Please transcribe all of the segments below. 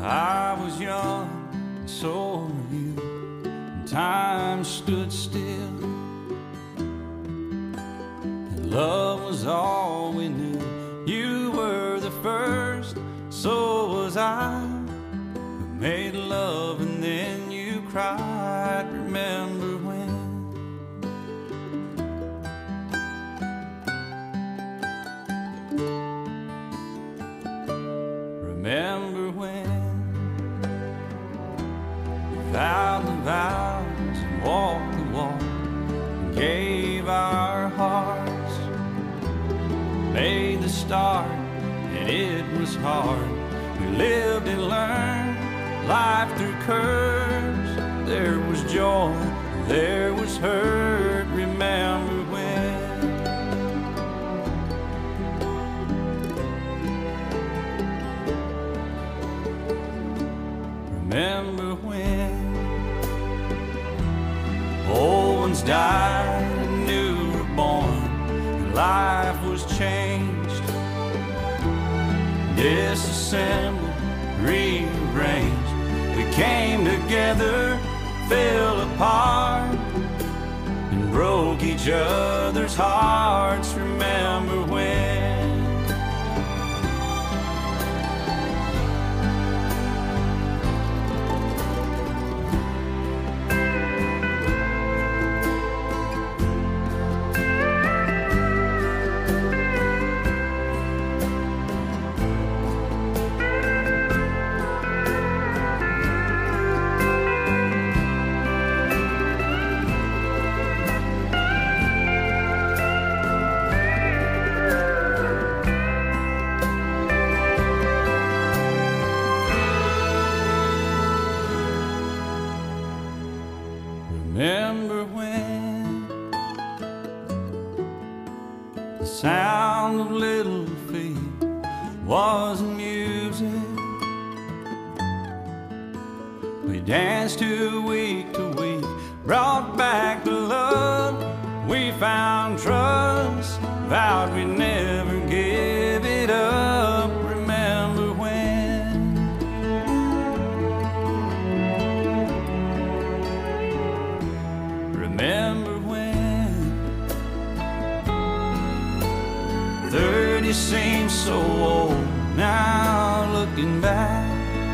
I was young, and so were you, and time stood still, and love was all we knew. You were the first, so was I. We made love and then you cried. Remember when? Remember when we vowed the vows and walked the walk and gave our hearts, made the start and it was hard. We lived and learned life through curves. There was joy, there was hurt. Remember when? Remember when old ones died and new were born, and life was changed, disassembled, rearranged. We came together, fell apart, and broke each other's hearts. Remember when? Remember when the sound of little feet was music? We danced to week, brought back the love. We found trust, vowed we'd never give it up. Remember when? Remember when 30 seems so old now, looking back.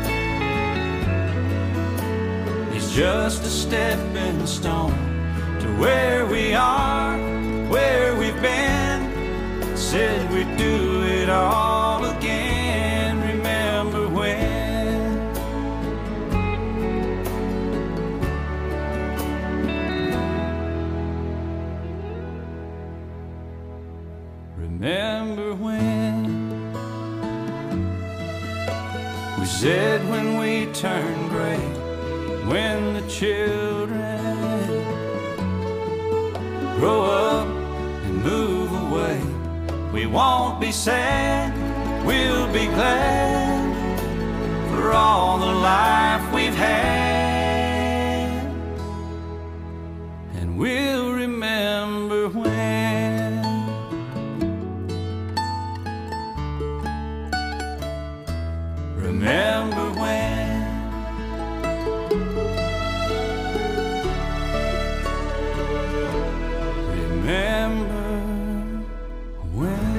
It's just a stepping stone to where we are, where we've been. Said we'd do it all again. Remember when? Remember when we said when we turn gray, when the children grow up and move away, we won't be sad, we'll be glad for all the life we've had, and we'll remember when. Remember when? Remember when?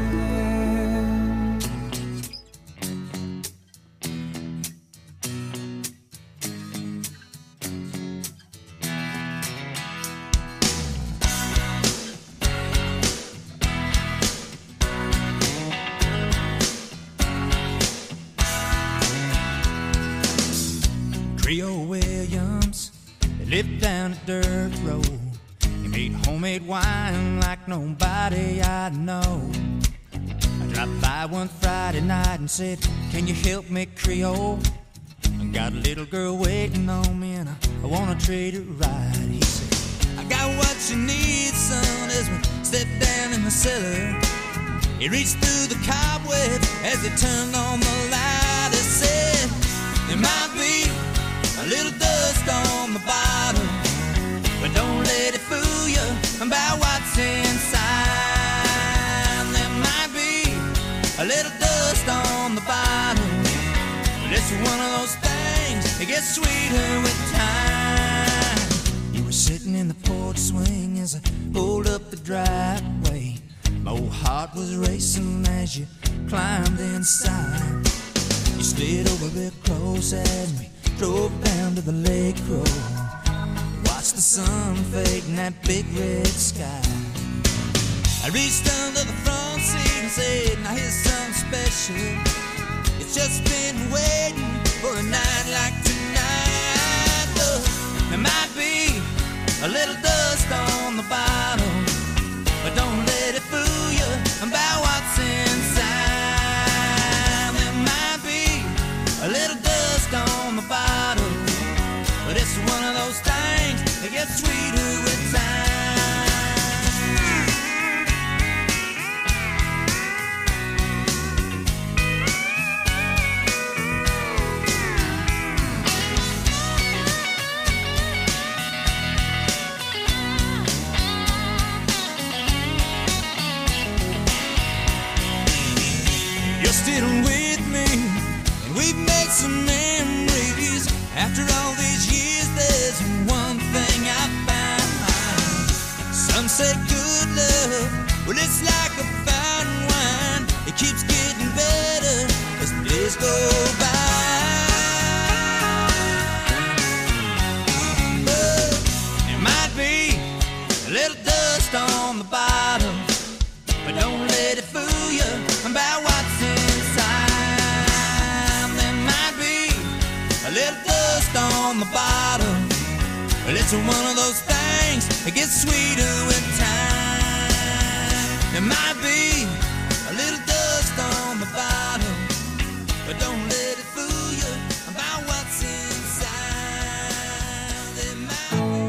Creole Williams, they lived down a dirt road. He made homemade wine like nobody I know. I dropped by one Friday night and said, can you help me, Creole? I got a little girl waiting on me and I wanna treat her right. He said, I got what you need, son, as we stepped down in the cellar. He reached through the cobweb as he turned on the light. He said, there might be a little dust on the bottom, but don't let it fool you about what's inside. There might be a little dust on the bottom, but it's one of those things that get sweeter with time. You were sitting in the porch swing as I pulled up the driveway. My old heart was racing as you climbed inside. You slid over real close as we drove down to the lake road. Watched the sun fade in that big red sky. I reached under the front seat and said, now here's something special. It's just been waiting for a night like tonight. Look, there might be a little dust on the bottom, but don't let it fool you about what's inside. There might be a little dust on the bottom, but it's one of those things that gets sweeter with time. You're still with me, and we've made some memories. After all these years, there's one thing I found. Some say good love, well, it's like a fine wine. It keeps getting better as the days go by. But there might be a little dust on the bottom, but don't let it fool you about what's inside. There might be a little dust on the bottom, but it's one of those things that gets sweeter with time. There might be a little dust on the bottom, but don't let it fool you about what's inside. There might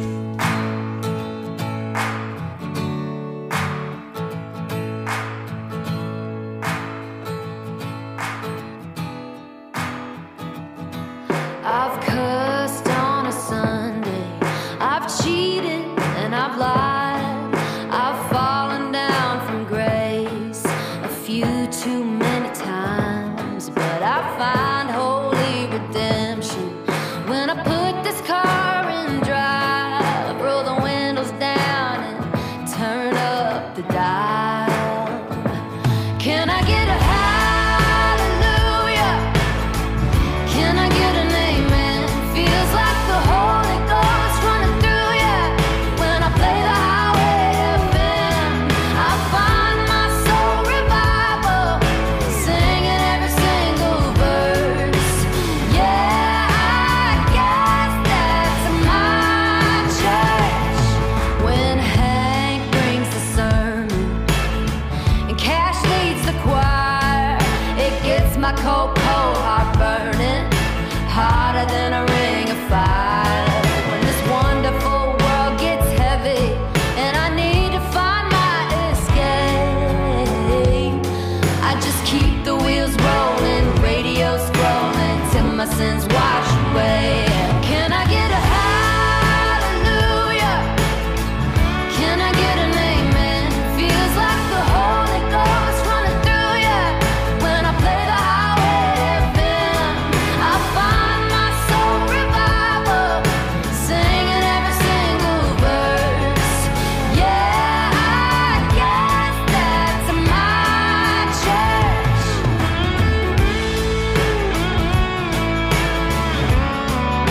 I've cussed on a Sunday, I've cheated and I've lied, I've fallen down from grace a few too many times, but I find holy redemption when I put this car in drive, roll the windows down and turn up the dial. Can I get a hallelujah? Can I get an amen? Feels like the Holy Ghost running through ya when I play the highway FM. I find my soul revival, singing every single verse. Yeah, I guess that's my church. When Hank brings the sermon and Cash leads the choir, it gets my cold, cold heart burning hotter than a ring of fire. When this wonderful world gets heavy and I need to find my escape, I just keep the wheels rolling, radio scrolling till my sins wash away. Can I get a hallelujah? Can I get an amen? Feels like the Holy Ghost running through ya when I play the highway FM. I find my soul revival, singing every single verse. Yeah, I guess that's my church.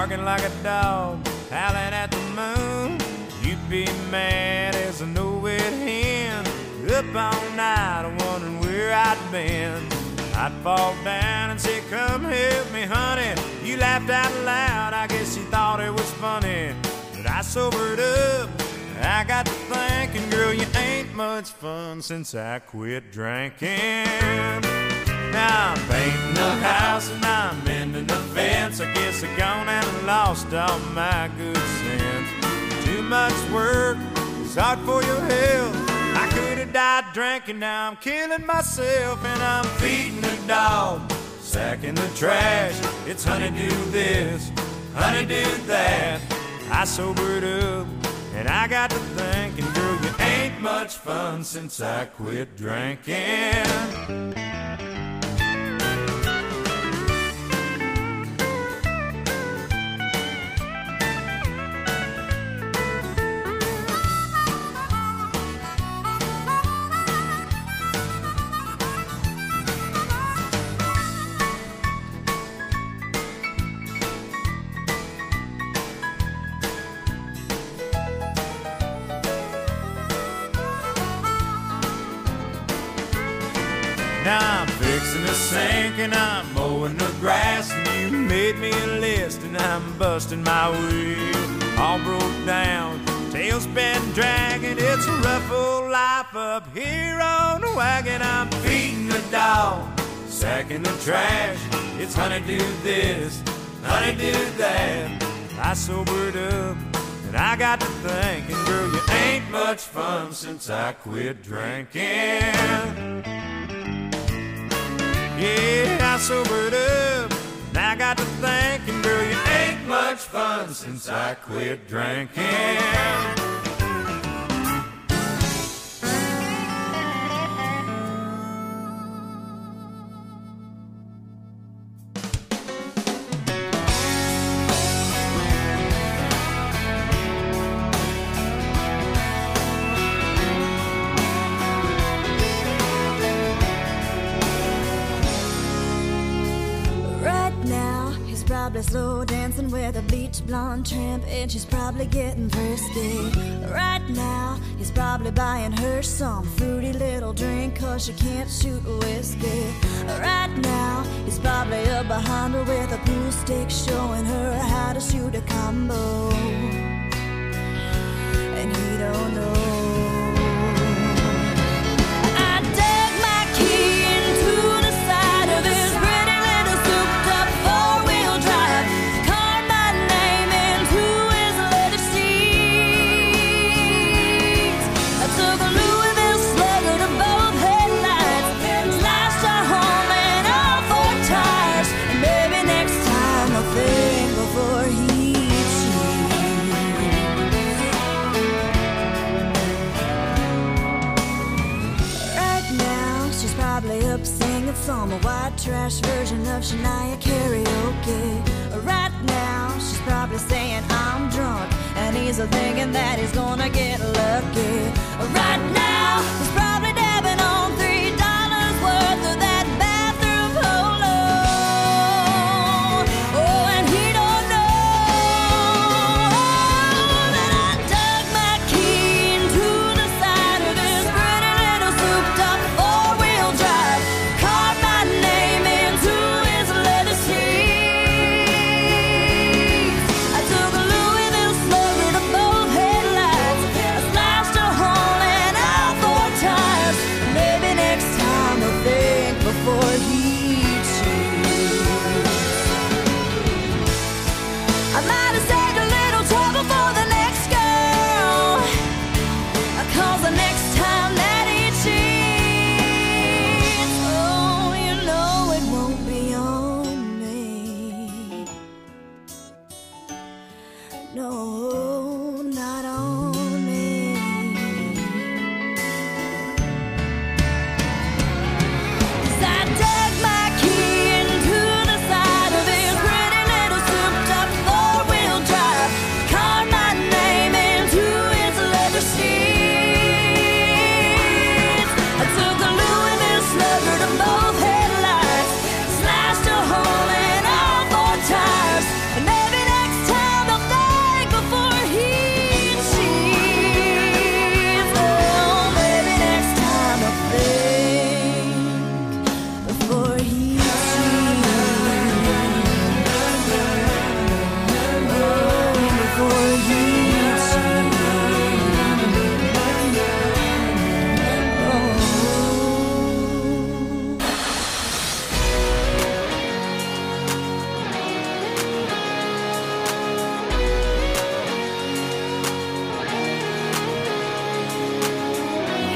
barking like a dog, howling at the moon. You'd be mad as a no-wit hen, up all night wondering where I'd been. I'd fall down and say, come help me, honey. You laughed out loud, I guess you thought it was funny. But I sobered up, I got to thinking, girl, you ain't much fun since I quit drinking. Now I'm painting the house and I'm mending the fence. I guess I gone and lost all my good sense. Too much work, it's hard for your health. I could have died drinking, now I'm killing myself. And I'm feeding the dog, sacking the trash. It's honeydew this, honeydew that. I sobered up and I got to thinking, girl, you ain't much fun since I quit drinking. Now I'm fixing the sink and I'm mowing the grass, and you made me a list and I'm busting my wheel. All broke down, tail's been dragging. It's a rough old life up here on the wagon. I'm feeding the dog, sacking the trash. It's honeydew this, honeydew that. I sobered up and I got to thinking, girl, you ain't much fun since I quit drinking. Yeah, I sobered up, and I got to thinking, girl, you ain't much fun since I quit drinking. Probably slow dancing with a bleach blonde tramp, and she's probably getting frisky. Right now, he's probably buying her some fruity little drink, cause she can't shoot whiskey. Right now, he's probably up behind her with a pool stick, showing her how to shoot a combo. And he don't know. Some white trash version of Shania karaoke. Right now, she's probably saying I'm drunk, and he's thinking that he's gonna get lucky. Right now, he's probably dabbing on $3 worth of that bathroom polo. Oh, and he don't know that I dug my key into the side of his pretty little souped-up four-wheel drive. Name into his leather seats. I took a Louisville slugger to both headlights. I slashed a horn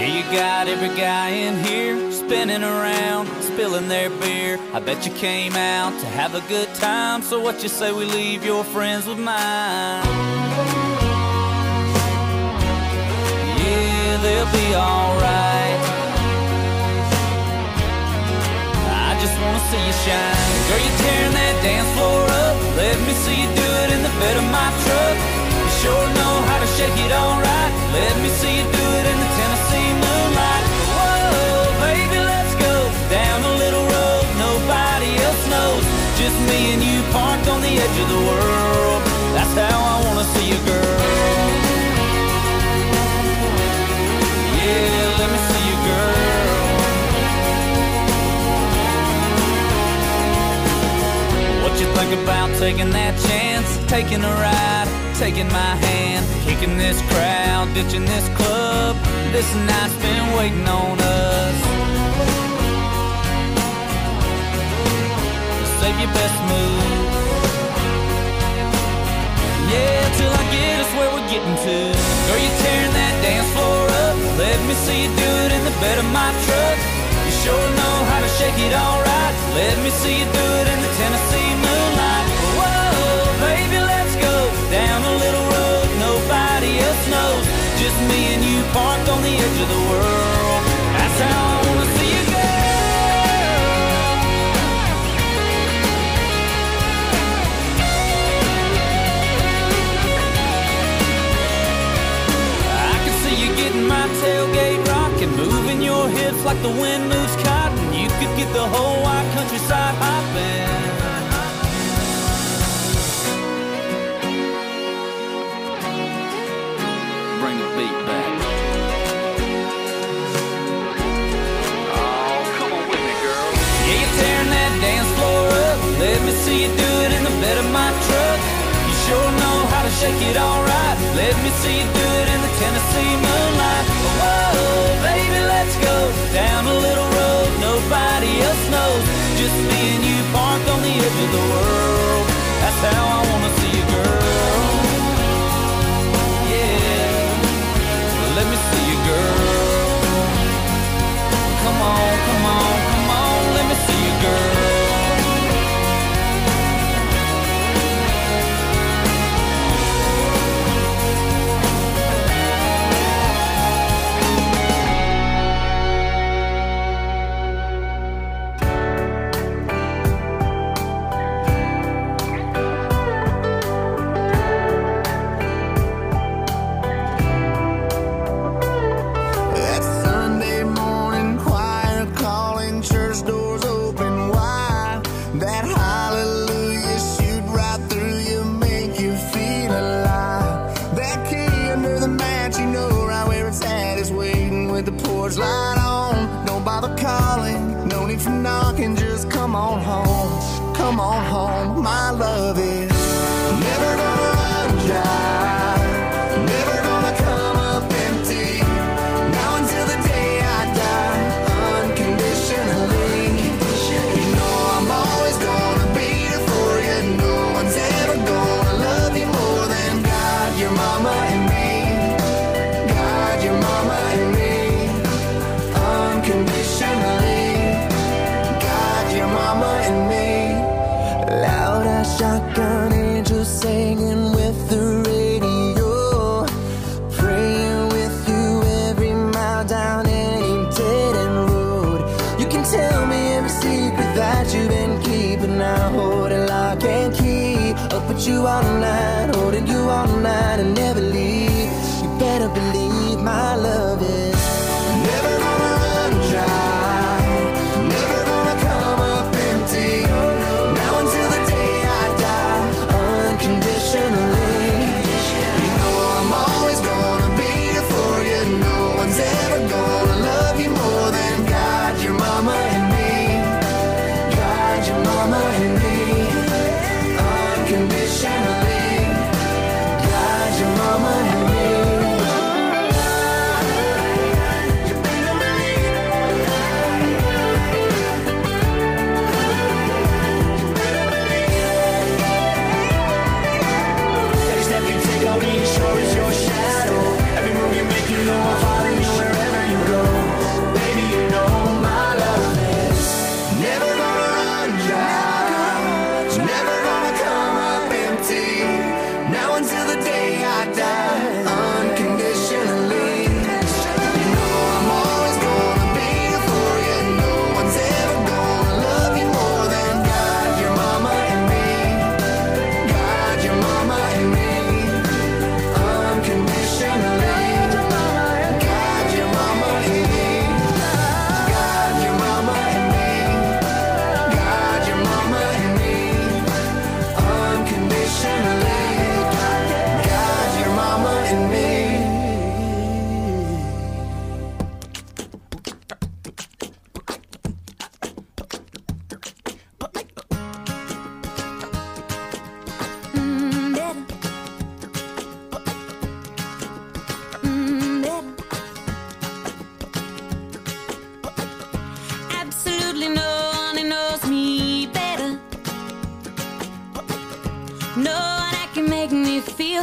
Yeah, you got every guy in here spinning around, spilling their beer. I bet you came out to have a good time. So what you say we leave your friends with mine? Yeah, they'll be alright. I just wanna see you shine. Girl, you're tearing that dance floor up. Let me see you do it in the bed of my truck. You sure know how to shake it alright. Let me see you do it in the Tennessee moonlight. Whoa, baby, let's go down a little road nobody else knows. Just me and you parked on the edge of the world. That's how I wanna see you, girl. Yeah, let me see you, girl. What you think about taking that chance? Taking a ride, taking my hand, kicking this crowd, ditching this club. This night's been waiting on us. Save your best move. Yeah, till I get us where we're getting to. Girl, you're tearing that dance floor up. Let me see you do it in the bed of my truck. You sure know how to shake it alright. Let me see you do it in the Tennessee moonlight. Whoa, baby, let's go down a little road nobody else knows. Just me and you parked on the edge of the world. That's how I wanna see you, girl. I can see you getting my tailgate rocking, moving your hips like the wind moves cotton. You could get the whole wide countryside hopping. Bring the beat back. Oh, come on with me, girl. Yeah, you're tearing that dance floor up. Let me see you do it in the bed of my truck. You sure know how to shake it alright. Let me see you do it in the Tennessee moonlight. Whoa, baby, let's go down a little road nobody else knows. Just me and you parked on the edge of the world. That's how I wanna see you, girl. Yeah, let me see you, girl. Come on, come on, come on, let me see you, girl. Light on, don't bother calling, no need for knocking, just come on home, my love is never gonna run dry, never gonna come up empty, now until the day I die, unconditionally, you know I'm always gonna be there for you, no one's ever gonna love you more than God, your mama and me, God, your mama and me. Unconditionally, God, your mama and me. Loud as shotgun angels singing with the radio, praying with you every mile down any dead end road. You can tell me every secret that you've been keeping. I hold it lock and key. Up with you all night, holding you all night and never leave. You better believe my love is never gonna run dry, never gonna come up empty, now until the day I die, unconditionally, you know I'm always gonna be there for you, no one's ever gonna love you more than God, your mama and me, God, your mama and me, unconditionally, God, your mama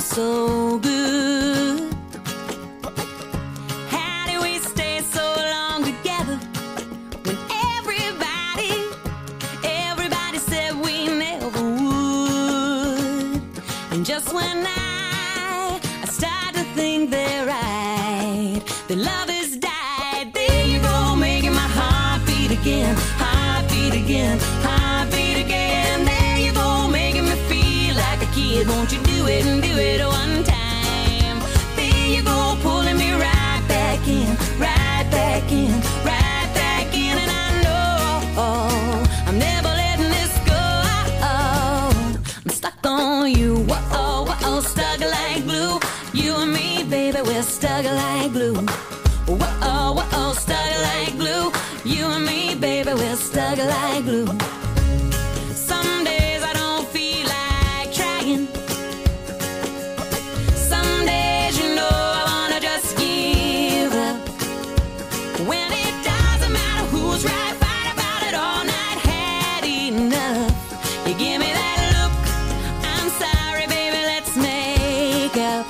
so good. How do we stay so long together when everybody said we never would? And just when I start to think they're right, the love has died. There you go, making my heart beat again, heart beat again, heart beat again. There you go, making me feel like a kid. Won't you do it and do it one time? There you go, pulling me right back in, right back in, right back in. And I know I'm never letting this go. I'm stuck on you, whoa, whoa, stuck like glue. You and me, baby, we're stuck like glue. Whoa, whoa, stuck like glue. You and me, baby, we're stuck like glue. Some days I don't feel like trying. Some days, you know, I wanna just give up. When it doesn't matter who's right, fight about it all night, had enough. You give me that look, I'm sorry, baby, let's make up.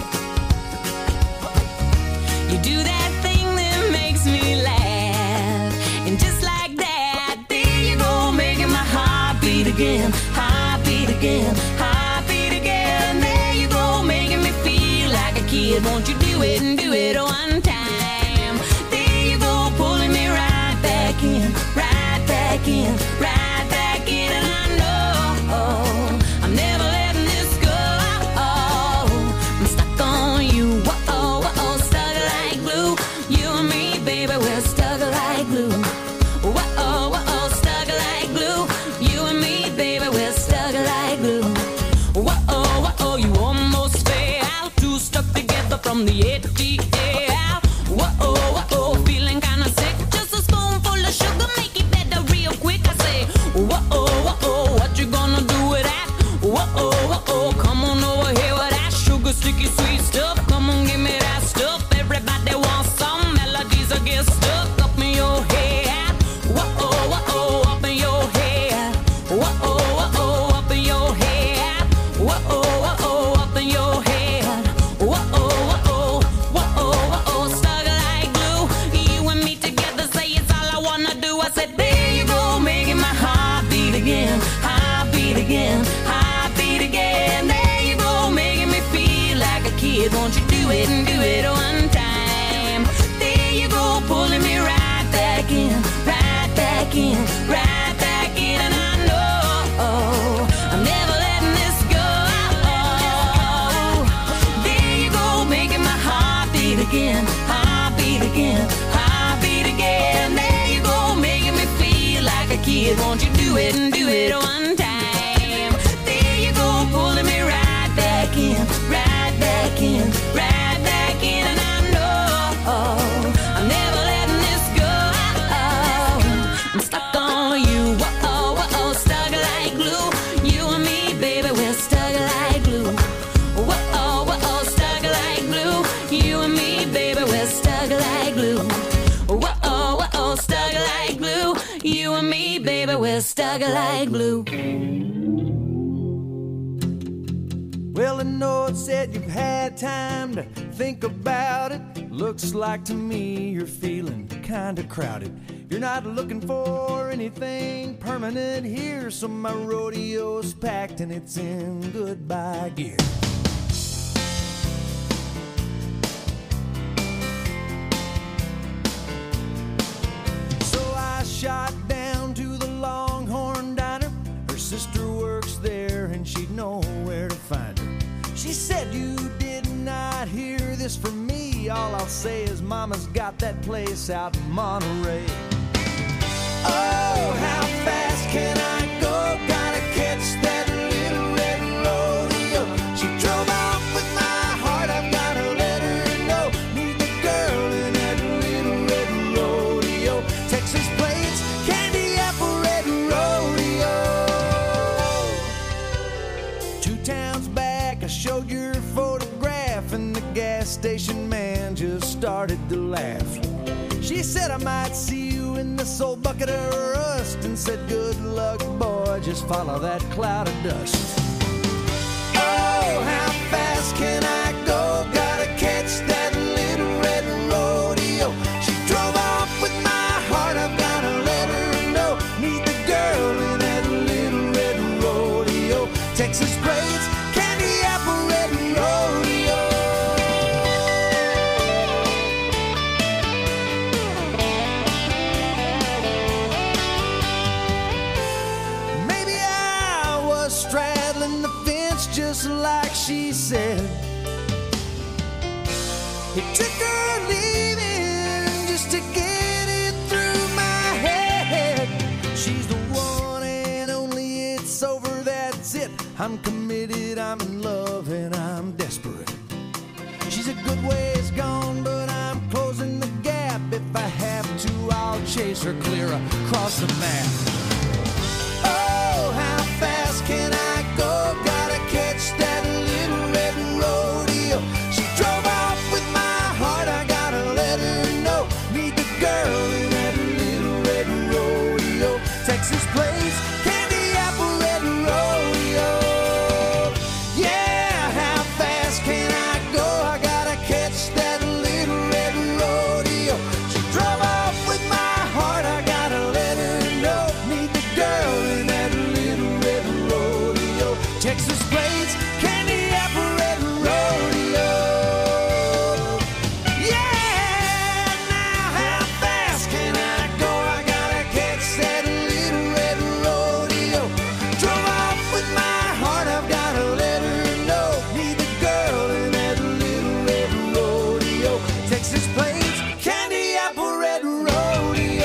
You do that thing that makes me laugh, and just like that, there you go, making my heart beat again, heart beat again, heart beat again. There you go, making me feel like a kid. Won't you do it and do it one time? There you go, pulling me right back in, right back in, right back in. And I know I'm never letting this go. I'm stuck on you, whoa, whoa, stuck like glue. You and me, baby, we're stuck like glue. Whoa, whoa, stuck like glue. You and me, baby, we're stuck like glue. Whoa, whoa, you almost fell out, too stuck together from the ATL. Whoa, whoa, feeling kinda sick. Just a spoonful of sugar, make it better real quick. I say, whoa, whoa, what you gonna do with that? Whoa, whoa, come on over here with that sugar, sticky, sweet stuff. Come on, give me that stuff. Everybody wants some melodies that get stuck up in your head. Whoa, whoa, up in your head. Whoa, whoa, up in your head. Whoa, whoa, up in your head. Whoa, whoa, stuck like glue. You and me together, say it's all I wanna do. I said, there you go, making my heart beat again, heart beat again, heart beat again. There you go, making me feel like a kid. Won't you do it and do it one time? There you go, pulling me right back in, right back in, right back in. And I know I'm never letting this go. There you go, making my heart beat again, heart beat again, heart beat again. There you go, making me feel like a kid. Won't you do it and do it one time? There you go, pulling me right back in, right back in, right back in. And I know I'm never letting this go. I'm stuck on you, whoa, whoa, stuck like glue. You and me, baby, we're stuck like glue. Whoa, whoa, stuck like glue. You and me, baby, we're stuck like glue. Whoa, whoa, stuck like glue. You and me, baby, we're stuck like glue. Well, I know it said you've had time to think about it. Looks like to me you're feeling kinda crowded. You're not looking for anything permanent here, so my rodeo's packed and it's in goodbye gear. So I shot down to the Longhorn Diner. Her sister works there and she'd know where to find her. She said, you did not hear this from me. All I'll say is mama's got that place out in Monterey. Oh, how fast can I go? Gotta catch that little red rodeo. She drove off with my heart, I've gotta let her know. Need the girl in that little red rodeo. Texas plains, candy apple red rodeo. 2 towns back, I showed your photograph, and the gas station man just started to laugh. She said I might see you in this old bucket of rust, and said good luck, boy, just follow that cloud of dust. Oh, how fast fast can I go? Gotta catch that little red rodeo. She drove off with my heart, I've gotta let her know. Meet the girl in that little red rodeo. Texas plates, candy apple red rodeo. Maybe I was straddling the fence just like she said. It took her leaving just to get it through my head. She's the one and only, it's over, that's it. I'm committed, I'm in love, and I'm desperate. She's a good ways gone, but I'm closing the gap. If I have to, I'll chase her clear across the map. Oh, how fast can I go? Gotta catch that little red rodeo. She drove off with my heart, I gotta let her know. Meet the girl in that little red rodeo. Texas plates, candy apple red rodeo. Yeah, how fast can I go? I gotta catch that little red rodeo. She drove off with my heart, I gotta let her know. Meet the girl in that little red rodeo. Texas plates, candy apple red rodeo. Yeah, now how fast can I go? I gotta catch that little red rodeo. Drove off with my heart, I've gotta let her know. Meet the girl in that little red rodeo. Texas plates, candy apple red rodeo.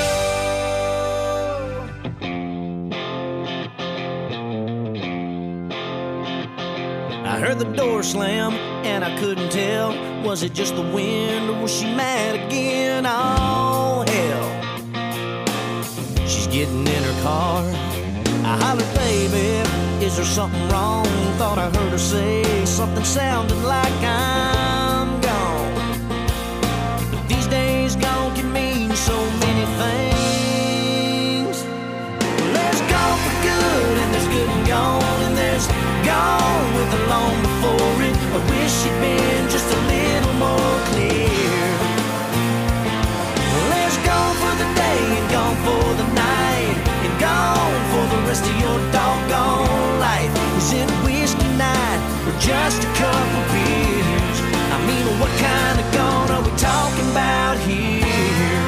I heard the door slam and I couldn't tell. Was it just the wind or was she mad again? Oh hell. She's getting in her car. I hollered, baby, is there something wrong? Thought I heard her say something sounding like I'm gone. But these days gone can mean so many things. There's gone for good and there's good and gone, and there's gone with the long before it. I wish she'd been just a little more clear. There's gone for the day and gone for the night, and gone for the rest of your doggone life. Is it whiskey night or just a couple beers? I mean, what kind of gone are we talking about here?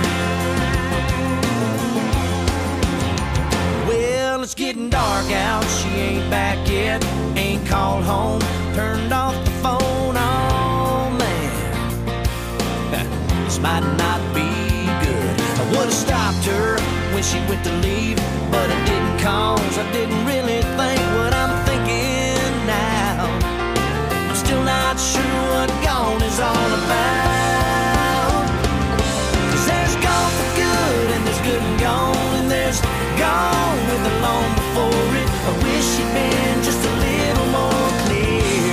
Well, it's getting dark out, she ain't back yet. Ain't called home, turned off the phone, oh man. This might not be good. I would've stopped her when she went to leave, but I didn't, cause I didn't really think what I'm thinking now. I'm still not sure what gone is all about. 'Cause there's gone for good and there's good and gone, and there's gone with the long before it. I wish she'd been just a little more clear.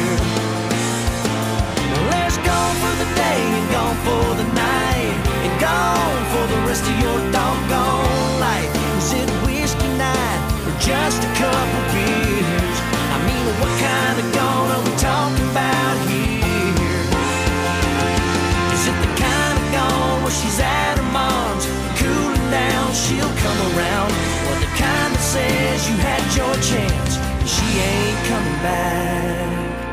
There's gone for the day and gone for the night, and gone for the rest of your doggone life. Is it whiskey night or just a couple beers? I mean, what kind of gone are we talking about here? Is it the kind of gone where she's at her mom's, cooling down, she'll come around? Or the kind that says you had your chance and she ain't coming back?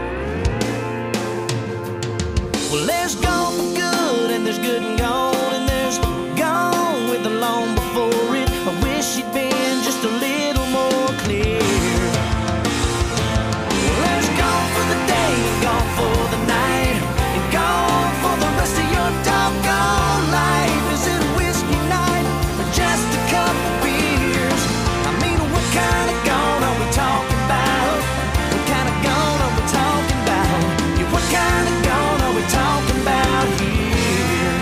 Well, there's gone for good and there's good and gone, and there's gone with the long before it. I wish she'd been just a little more clear. Well, there's gone for the day and gone for the night, and gone for the rest of your doggone life. Is it whiskey night or just a couple beers? I mean, what kind of gone are we talking about? What kind of gone are we talking about? Yeah, what kind of gone are we talking about here?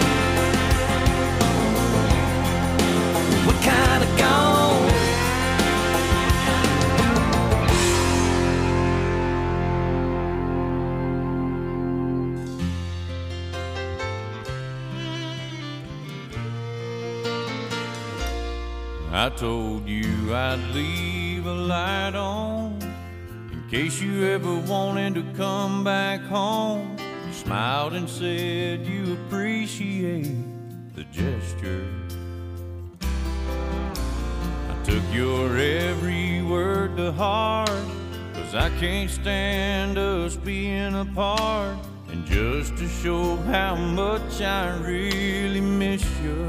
What kind of gone? I told you I'd leave a light on in case you ever wanted to come back home. You smiled and said you appreciate the gesture. I took your every word to heart, 'cause I can't stand us being apart. And just to show how much I really miss you,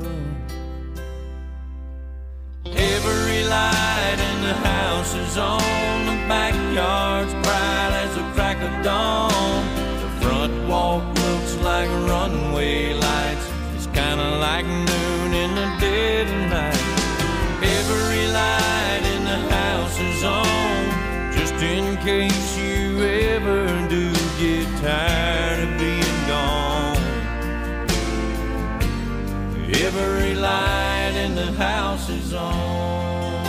every light in the house is on, the backyard's bright as a crack of dawn. The front walk looks like runway lights, it's kinda like noon in the dead of night. Every light in the house is on, just in case you ever do get tired of being gone. Every light in the house is on.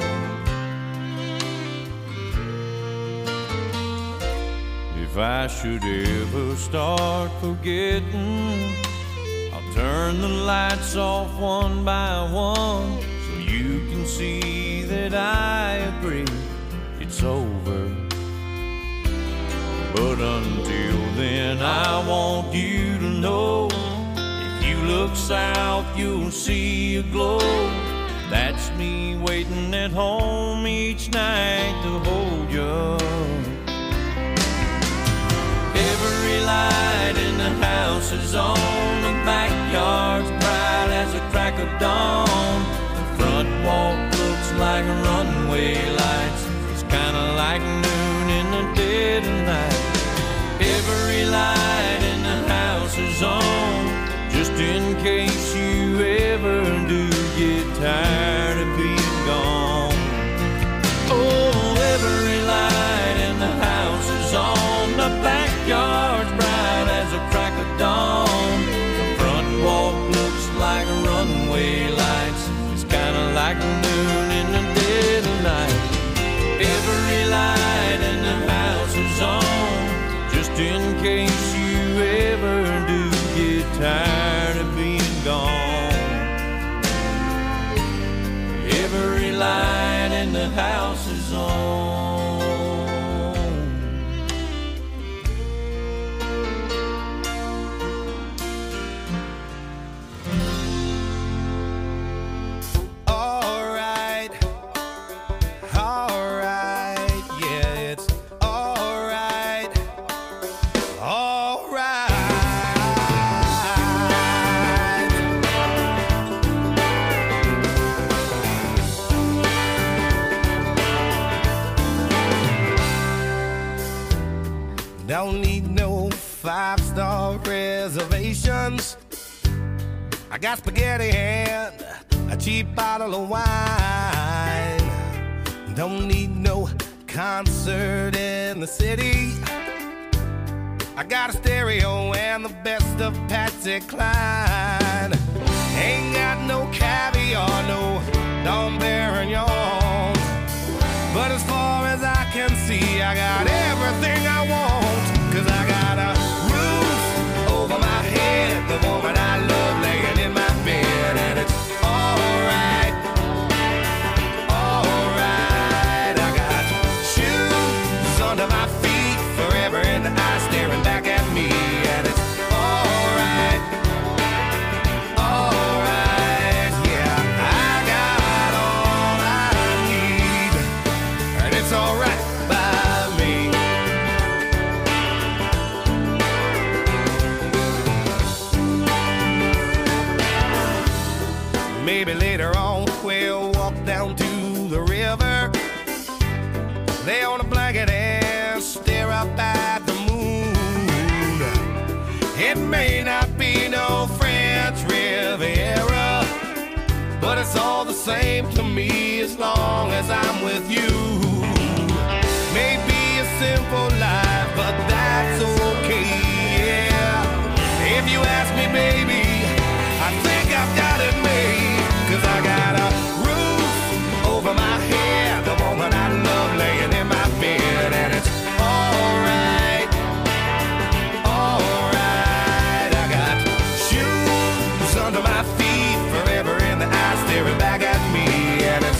If I should ever start forgetting, I'll turn the lights off one by one, so you can see that I agree it's over. But until then, I want you to know, if you look south, you'll see a glow. That's me waiting at home each night to hold you. Every light in the house is on, the backyard's bright as a crack of dawn. The front walk looks like runway lights, it's kinda like noon in the dead of night. Every light in the house is on, just in case you ever do get tired of being gone. Oh, every light in the house is on, the backyard's bright as a crack of dawn. The front walk looks like runway lights, it's kinda like noon in the dead of night. Every light in the house is on, just in case you ever do get tired of being gone. Every light in the house is on. Don't need no 5-star reservations. I got spaghetti and a cheap bottle of wine. Don't need no concert in the city. I got a stereo and the best of Patsy Cline. Ain't got no caviar, no Dom Perignon. But as far as I can see, I got everything I want. 'Cause I got a roof over my head, the woman I love laying in my bed, and it's alright, alright. I got shoes under my feet, forever in the eye staring back at me, and it's alright, alright. Yeah, I got all I need, and it's alright by me. Maybe later on we'll walk down to the river, lay on a blanket and stare up at the moon. It may not be no French Riviera, but it's all the same to me as long as I'm with you. Maybe a simple life, but that's okay, yeah. If you ask me, baby, I think I've got it made. 'Cause I got a roof over my head, the woman I love laying in my bed, and it's alright, alright. I got shoes under my feet, forever in the eye staring back at me, and it's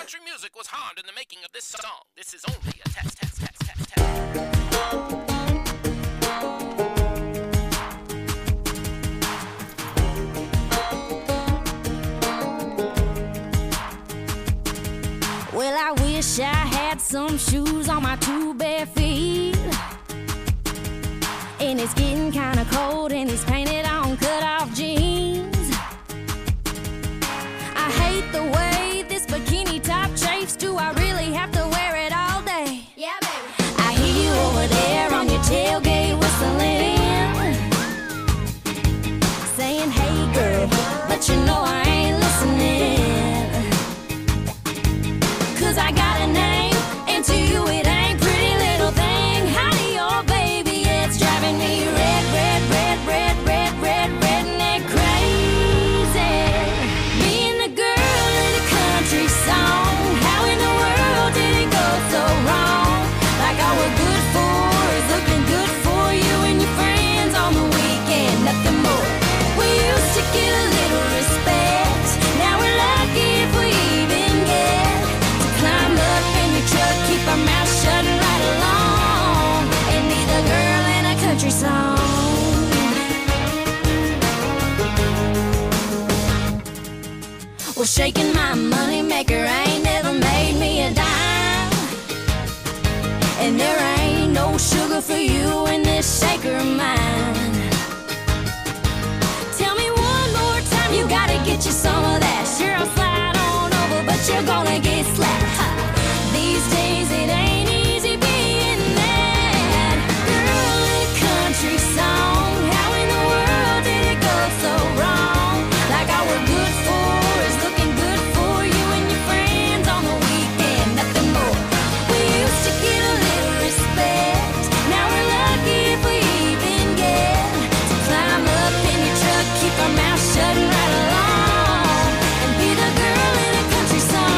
country music was harmed in the making of this song. This is only a test. Well, I wish I had some shoes on my two bare feet. And it's getting kinda cold in these painted on cut-off jeans. I hate the way this bikini top chafes. Do I really have to wear it all day? Yeah, baby. I hear you over there on your tailgate whistling, saying, hey girl, but you know I ain't listening. 'Cause I got a name, and to you it ain't pretty little thing. Honey, oh baby, it's driving me redneck crazy. Being the girl in a country song, how in the world did it go so wrong? Like all we're good for is looking good for you and your friends on the weekend, nothing more. We used to get a little respect, now we're lucky if we even get to climb up in your truck, keep our mouth shut and ride along, and be the girl in a country song. Well, shaking my money maker ain't never made me a dime, and there ain't no sugar for you in this shaker of mine. Tell me one more time, you gotta get you some of that. Sure, I'll slide on over, but you're gonna get slapped. Ha. These days it ain't easy being that girl in a country song. How in the world did it go so wrong? Like all we're good for is looking good for you and your friends on the weekend, nothing more. We used to get a little respect, now we're lucky if we even get to climb up in your truck, keep our mouth shut and ride along, and be the girl in a country song.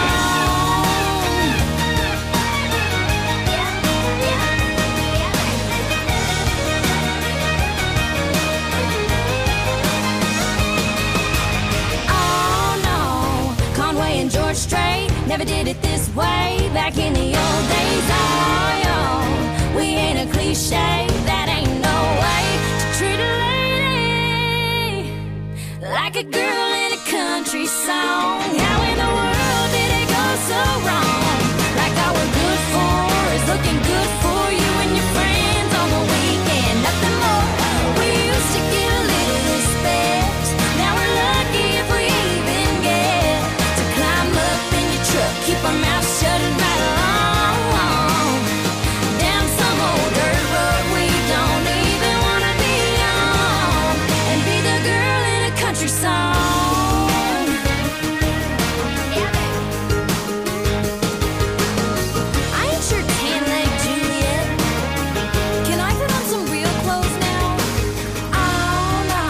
Oh no, Conway and George Strait never did it this way back in the old days. Oh yo, we ain't a cliche, that ain't no way to treat a lady like a girl in a country song. How in the world did it go so wrong? Like all we're good for is looking good for you and your friends on the weekend, nothing more. We used to get a little respect, now we're lucky if we even get to climb up in your truck, keep our mouth shut and ride along, down some old dirt road we don't even wanna be on, and be the girl in a country song. I ain't sure tan leg Juliet. Can I put on some real clothes now? Oh no.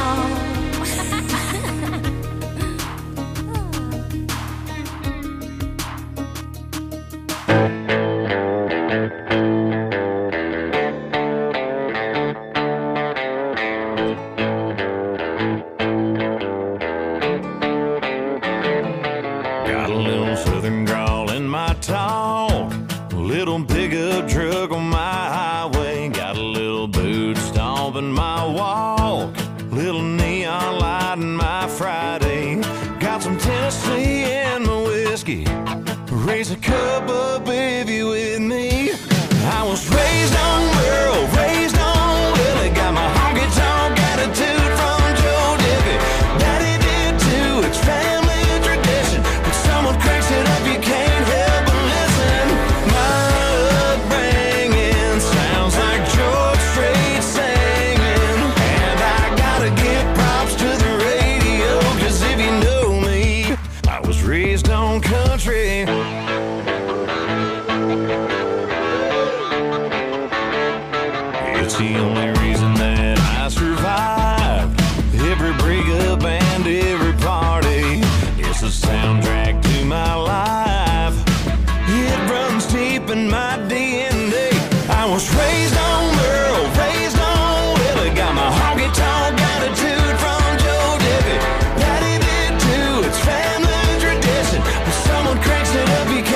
Got a little southern drawl in my talk, a little pickup truck on my highway, got a little boot stomp in my walk, little neon light in my Friday, got some Tennessee in my whiskey, raise a cup up if you with me. I was raised on Merle, raised on Willie, got my honky tonk attitude from Joe Diffie. Daddy did too, it's family tradition. When someone cracks it up, you can't help but listen. My upbringing sounds like George Strait singing, and I gotta give props to the radio, 'cause if you know me, I was raised on country. It's the only reason that I survived every breakup and every party. It's the soundtrack to my life. It runs deep in my DNA. I was raised on Merle, raised on Willie, got my honky tonk attitude from Joe Diffie. Daddy did too, it's family tradition. When someone cranks it up, you can't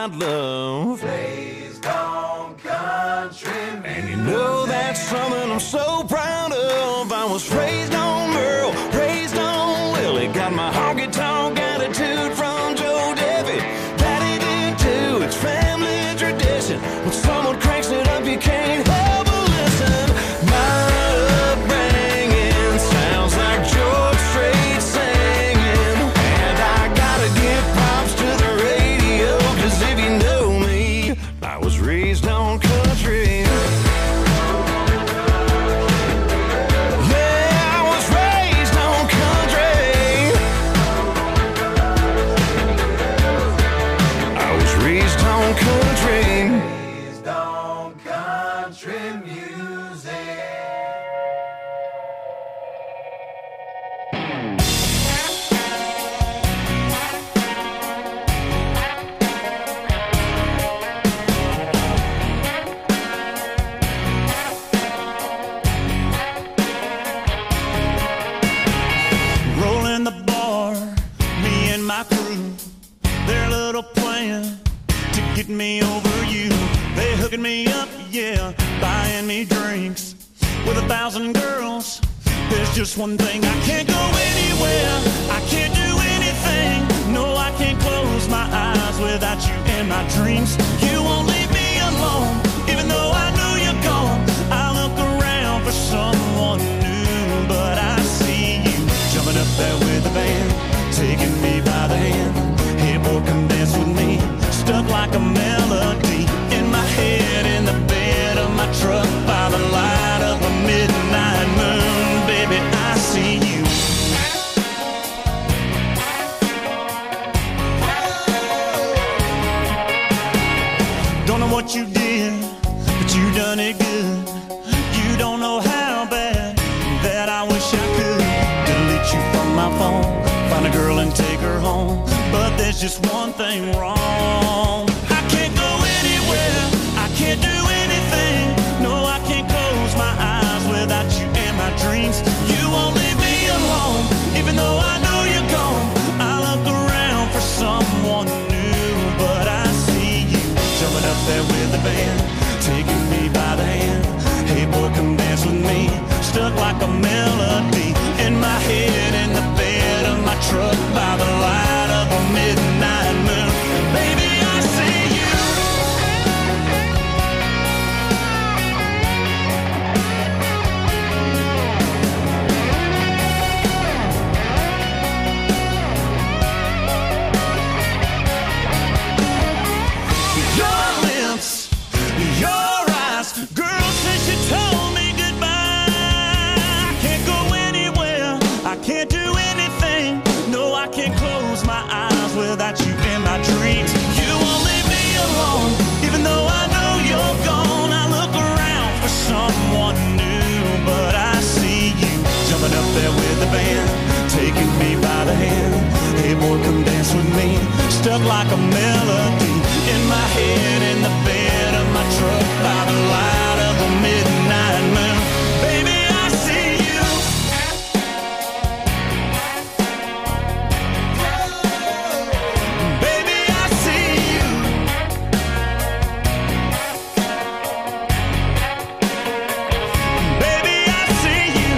about love. Raised on country music. And you know that's something I'm so proud of. I was raised on Merle, raised on Willie. Got my honky-tonk attitude from Joe Debbie. Daddy did too, it's family tradition. When someone cranks it up, you can't help but listen. My upbringing sounds like George Strait singing. And I gotta give props to the radio, 'cause if you know me, I was raised on country. Me over you, they hooking me up, yeah, buying me drinks with 1,000 girls. There's just one thing, I can't go anywhere, I can't do anything. No, I can't close my eyes without you in my dreams. You won't leave me alone, even though I know you're gone. I look around for someone new, but I see you jumping up there with the band, taking me by the hand. Hey boy, come dance with me. Stuck like a melody in my head, in the bed of my truck, by the light of a midnight moon. Baby, I see you. Don't know what you did, but you done it good. You don't know how bad that I wish I could delete you from my phone, find a girl and take her home. But there's just one thing wrong. I can't go anywhere, I can't do anything. No, I can't close my eyes without you in my dreams. You won't leave me alone, even though I know you're gone. I look around for someone new, but I see you jumping up there with the band, taking me by the hand. Hey boy, come dance with me. Stuck like a melody in my head, in the bed of my truck, by the light of a midnight moon. Baby, I see you. Your lips, your eyes, girl, since you told me goodbye, I can't go anywhere, I can't do anything. No, I can't close my eyes without you in my dreams. You won't leave me alone, even though I know you're gone. I look around for someone new, but I see you jumping up there with the band, taking me by the hand. Hey boy, come dance with me. Stuck like a melody in my head, in the bed of my truck, by the light of a midnight moon. Baby, I see you. Baby, I see you. Baby, I see you.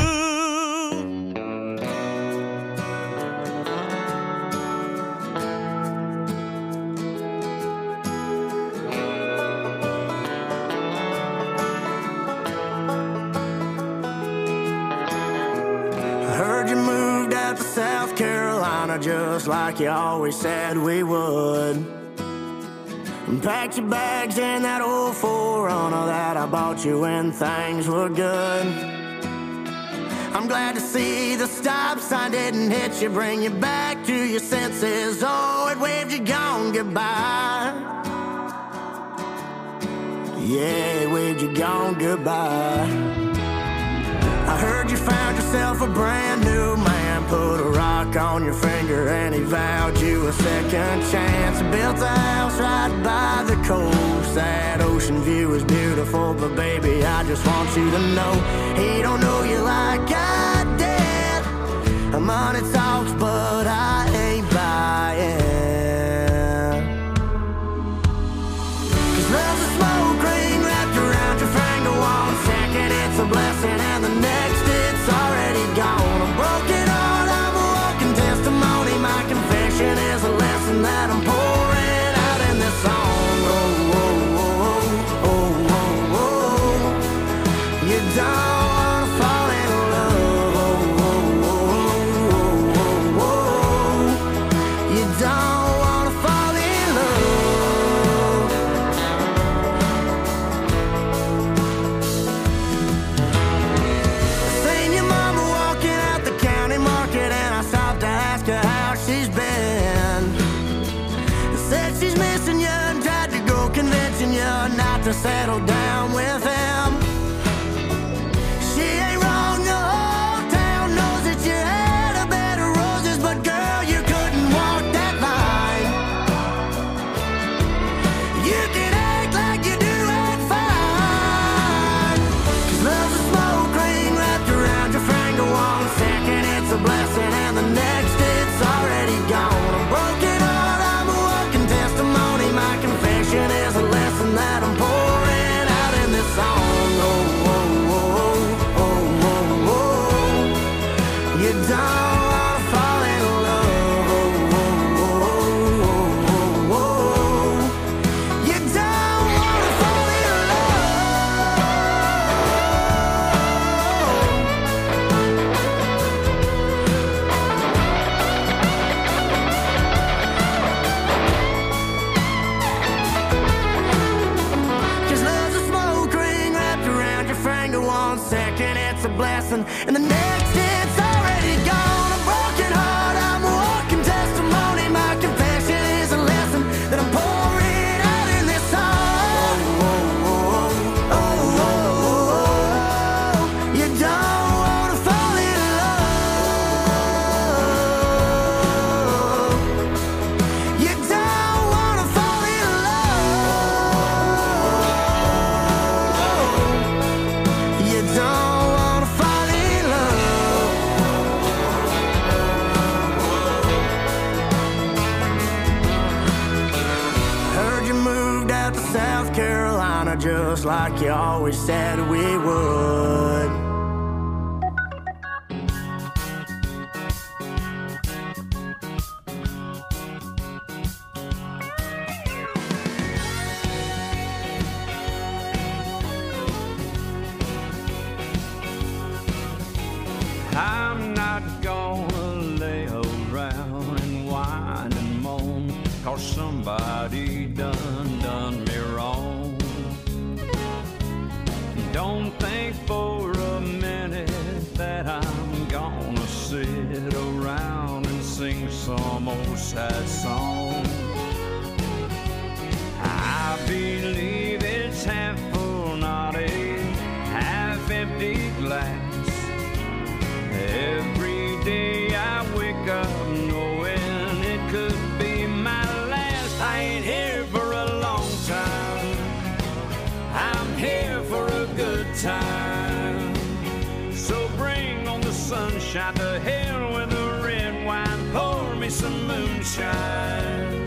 South Carolina, just like you always said we would. And packed your bags in that old 4Runner that I bought you when things were good. I'm glad to see the stop sign didn't hit you, bring you back to your senses. Oh, it waved you gone goodbye. Yeah, it waved you gone goodbye. I heard you found yourself a brand new man, put a rock on your finger and he vowed you a second chance. Built a house right by the coast, that ocean view is beautiful, but baby, I just want you to know he don't know you like I did. Money talks, but I ain't buying. You don't wanna fall in love. You don't wanna fall in it's a blessing, and the next it's already gone. A broken heart, I'm a walking testimony. My confession is a lesson that I'm pouring out in this song. You don't wanna fall in love. You don't wanna fall in love. You don't. South Carolina, just like you always said we would. I'm not gonna lay around and whine and moan, 'cause somebody done me wrong. Don't think for a minute that I'm gonna sit around and sing some old sad song. I believe it's half full, not a half empty glass. Every day I wake up knowing it could be my last. I ain't here for a long time, I'm here for a good time. So bring on the sunshine, to hell with the red wine, pour me some moonshine.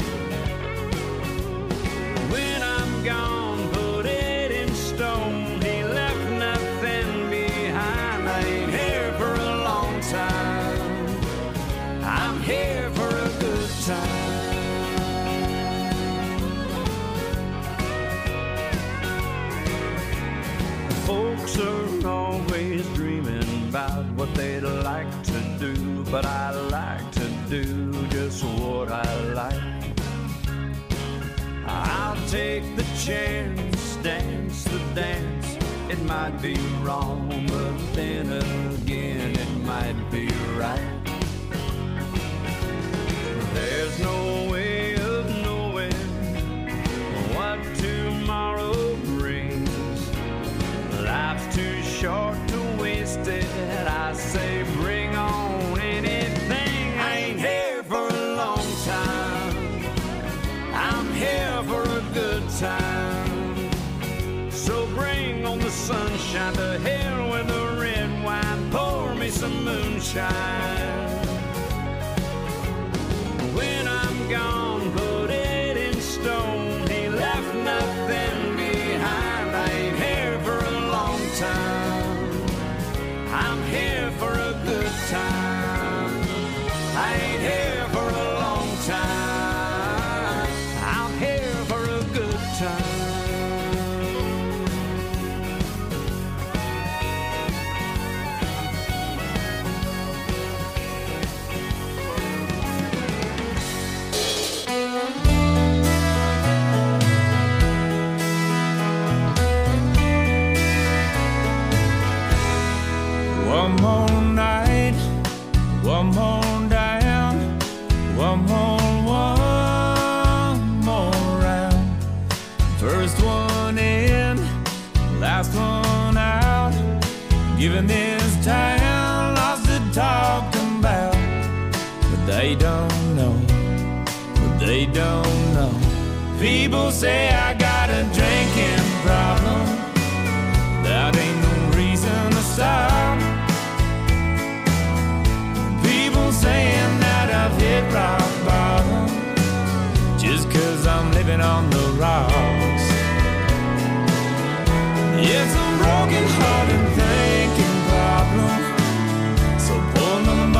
When I'm gone, put it in stone, he left nothing behind. I ain't here for a long time, I'm here for a good time. Folks are always dreaming about what they'd like to do, but I like to do just what I like. I'll take the chance, dance the dance. It might be wrong, but then again it might be right. There's no way of knowing what tomorrow brings. Life's too short to waste it. I say bring on anything. I ain't here for a long time, I'm here for a good time. So bring on the sunshine, to hell with the red wine, pour me some moonshine. When I'm gone, put it in stone, he left nothing behind. I ain't here for a long time, I'm here for a good time. I ain't here for a long time, I'm here for a good time. One more night, one more down, one more round. First one in, last one out. Giving this town lots to talk about, but they don't know, but they don't know. People say I got a drinking problem, that ain't no reason to stop. Saying that I've hit rock bottom, just 'cause I'm living on the rocks. It's a broken heart and thinking problem, so pull my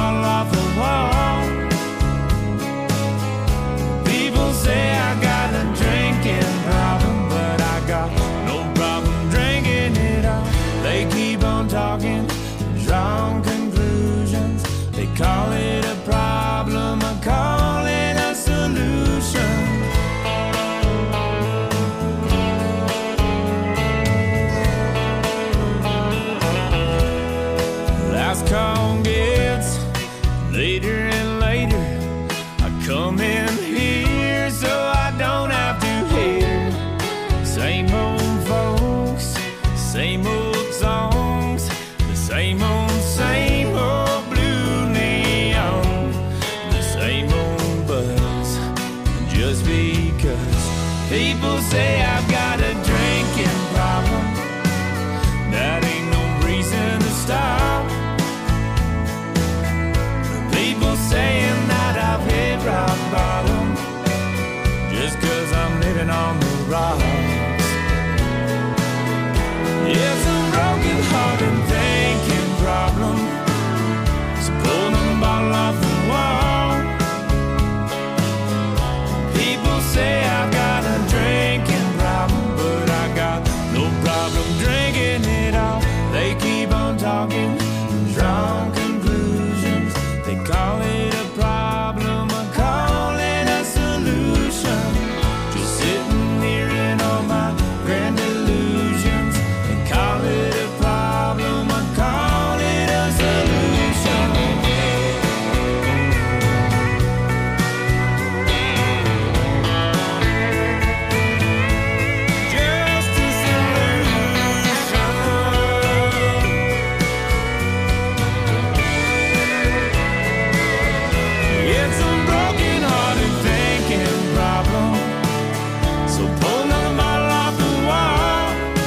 Later and later, I come in here so I don't have to hear same old folks, same old songs, the same old blue neon, the same old buzz. Just because people say I've got a drinking problem, that ain't no reason to stop. People saying that I've hit rock bottom, just 'cause I'm living on the rocks. It's a broken heart and thinking problem, so pull the bottle off the wall. People say I've got a drinking problem, but I got no problem drinking it all. They keep on talking, strong conclusions. They call it a problem, I call it a solution. Just sitting here in all my grand illusions. They call it a problem, I call it a solution. Just a solution. It's a broken hearted thinking problem, so pull another bottle off the wall.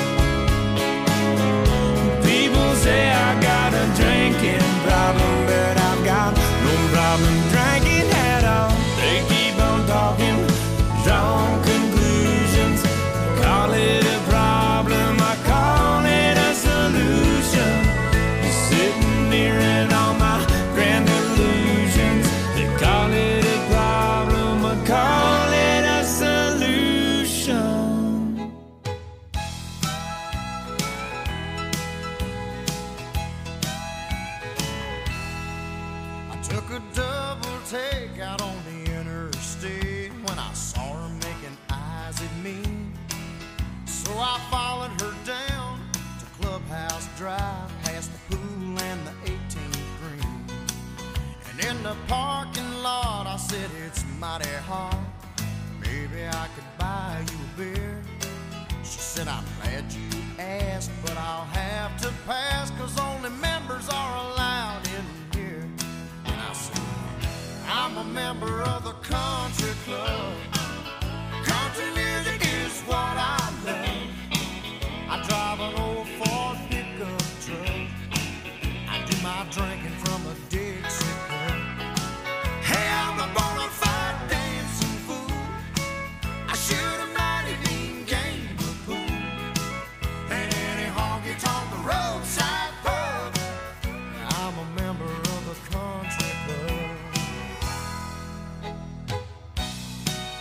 People say I got a drinking problem, but I've got no problem drinking at all. They keep on talking, strong conclusions. They call it a problem, I call it a solution. You're sitting here in all my grand illusions. They call it a problem, I call it a solution. I took a double take out on the interstate when I saw her making eyes at me. So I followed her down to Clubhouse Drive, past the pool and the 18th green. And in the parking lot, I said, it's mighty hot. Maybe I could buy you a beer. She said, I'm glad you asked, but I'll have to pass, 'cause only members are allowed in here. And I said, I'm a member of the